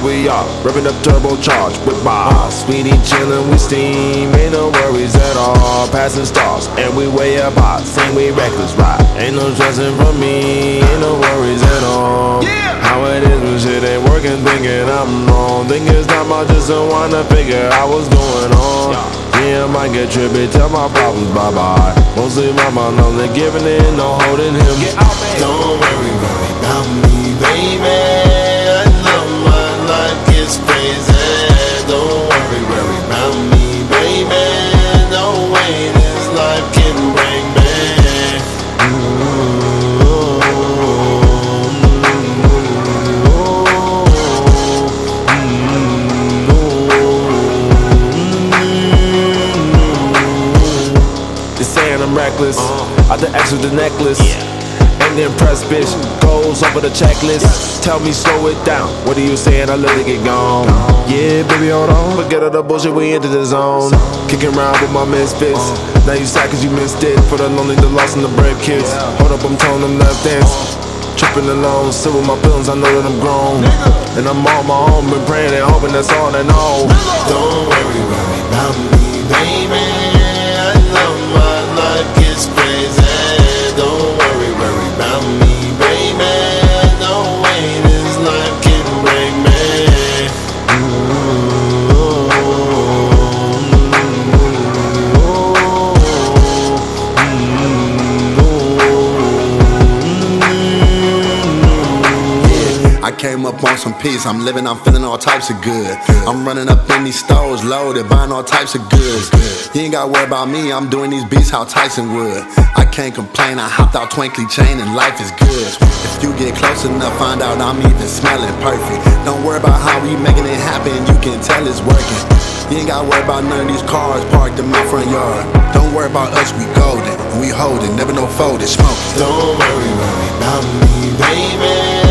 we are, revving up turbocharged with bars. Speedy chillin', we steam, ain't no worries at all. Passing stars, and we way up high, sing we reckless ride. Ain't no stressing from me, ain't no worries at all. How it is when shit ain't working, thinking I'm wrong. Think it's time I just don't wanna figure out what's going on. Yeah, I might get trippy, tell my problems bye-bye. Mostly my mind only giving in, no holding him. Don't worry about me, baby. I know my life gets crazy. Don't worry about me, baby. No way this life can bring me. They saying I'm reckless, I the X with the necklace. Ain't impressed, bitch, goes over the checklist. Tell me slow it down, what are you saying, I let it get gone. Yeah, baby, hold on, forget all the bullshit, we into the zone. Kicking around with my misfits. Now you sad cause you missed it. For the lonely, the lost, and the brave kids. Hold up, I'm telling them left dance. Tripping alone, still with my feelings, I know that I'm grown. And I'm on my own, been praying and hoping that's all they know. Don't worry about me, baby. I know my life gets crazy. Don't worry about me, baby. No way this life can bring me. I came up on some peace, I'm living, I'm feeling all types of good. I'm running up in these stores, loaded, buying all types of goods. You ain't gotta worry about me, I'm doing these beats how Tyson would. I can't complain, I hopped out twinkly chain and life is good. If you get close enough, find out I'm even smelling perfect. Don't worry about how we making it happen, you can tell it's working. You ain't gotta worry about none of these cars parked in my front yard. Don't worry about us, we golden, and we holding, never no folded, smoking. Don't worry about me, baby.